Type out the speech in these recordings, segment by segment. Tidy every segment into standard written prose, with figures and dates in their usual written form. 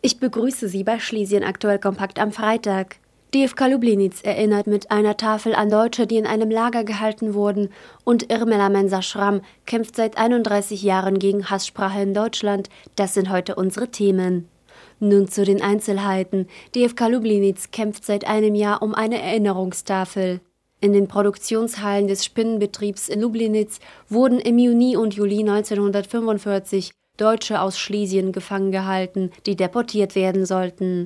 Ich begrüße Sie bei Schlesien aktuell kompakt am Freitag. DFK Lublinitz erinnert mit einer Tafel an Deutsche, die in einem Lager gehalten wurden, und Irmela Mensa-Schramm kämpft seit 31 Jahren gegen Hasssprache in Deutschland. Das sind heute unsere Themen. Nun zu den Einzelheiten. DFK Lublinitz kämpft seit einem Jahr um eine Erinnerungstafel. In den Produktionshallen des Spinnenbetriebs in Lublinitz wurden im Juni und Juli 1945 Deutsche aus Schlesien gefangen gehalten, die deportiert werden sollten.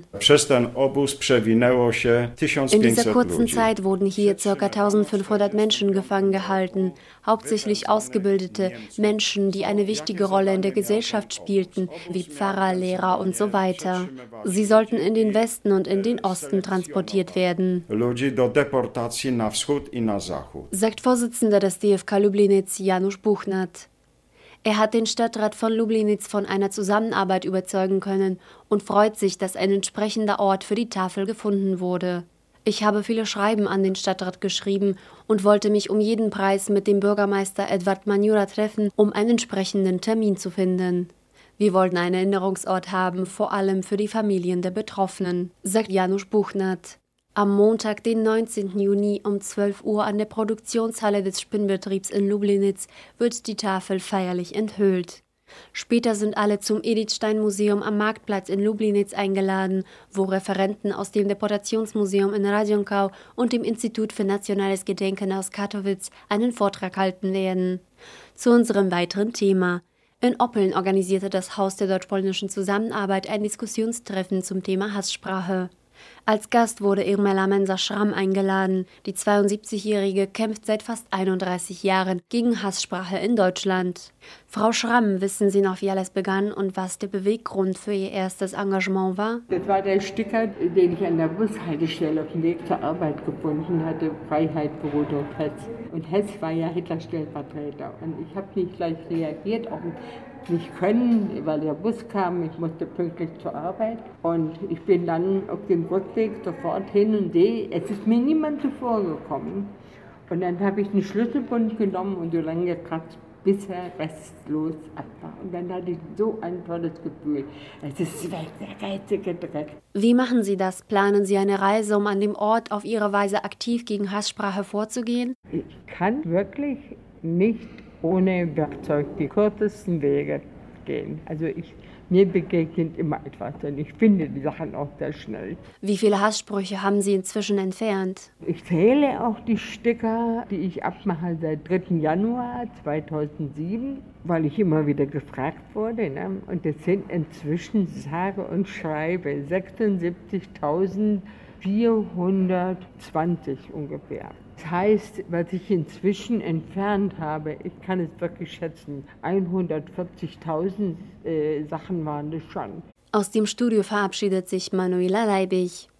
In dieser kurzen Zeit wurden hier ca. 1500 Menschen gefangen gehalten, hauptsächlich ausgebildete Menschen, die eine wichtige Rolle in der Gesellschaft spielten, wie Pfarrer, Lehrer und so weiter. Sie sollten in den Westen und in den Osten transportiert werden, sagt Vorsitzender des DFK Lublinitz Janusz Buchnat. Er hat den Stadtrat von Lublinitz von einer Zusammenarbeit überzeugen können und freut sich, dass ein entsprechender Ort für die Tafel gefunden wurde. Ich habe viele Schreiben an den Stadtrat geschrieben und wollte mich um jeden Preis mit dem Bürgermeister Edvard Manjura treffen, um einen entsprechenden Termin zu finden. Wir wollten einen Erinnerungsort haben, vor allem für die Familien der Betroffenen, sagt Janusz Buchnat. Am Montag, den 19. Juni um 12 Uhr an der Produktionshalle des Spinnbetriebs in Lublinitz wird die Tafel feierlich enthüllt. Später sind alle zum Edith-Stein-Museum am Marktplatz in Lublinitz eingeladen, wo Referenten aus dem Deportationsmuseum in Radionkau und dem Institut für nationales Gedenken aus Katowice einen Vortrag halten werden. Zu unserem weiteren Thema. In Oppeln organisierte das Haus der deutsch-polnischen Zusammenarbeit ein Diskussionstreffen zum Thema Hasssprache. Als Gast wurde Irmela Mensa-Schramm eingeladen. Die 72-Jährige kämpft seit fast 31 Jahren gegen Hasssprache in Deutschland. Frau Schramm, wissen Sie noch, wie alles begann und was der Beweggrund für Ihr erstes Engagement war? Das war der Sticker, den ich an der Bushaltestelle auf dem Weg zur Arbeit gefunden hatte. Freiheit, Brot und Hess. Und Hess war ja Hitlers Stellvertreter. Und ich habe nicht gleich reagiert, auch nicht können, weil der Bus kam. Ich musste pünktlich zur Arbeit. Und ich bin dann auf dem Rückweg sofort hin und es ist mir niemand zuvor gekommen. Und dann habe ich einen Schlüsselbund genommen und so lange gekratzt, bis er restlos ab war. Und dann hatte ich so ein tolles Gefühl. Es ist weg, der geizige Dreck. Wie machen Sie das? Planen Sie eine Reise, um an dem Ort auf Ihre Weise aktiv gegen Hasssprache vorzugehen? Ich kann wirklich nicht ohne Werkzeug die kürzesten Wege gehen. Also mir begegnet immer etwas und ich finde die Sachen auch sehr schnell. Wie viele Hasssprüche haben Sie inzwischen entfernt? Ich zähle auch die Sticker, die ich abmache seit 3. Januar 2007, weil ich immer wieder gefragt wurde. Ne? Und es sind inzwischen, sage und schreibe, 76.420 ungefähr. Das heißt, was ich inzwischen entfernt habe, ich kann es wirklich schätzen, 140.000 Sachen waren das schon. Aus dem Studio verabschiedet sich Manuela Leibig.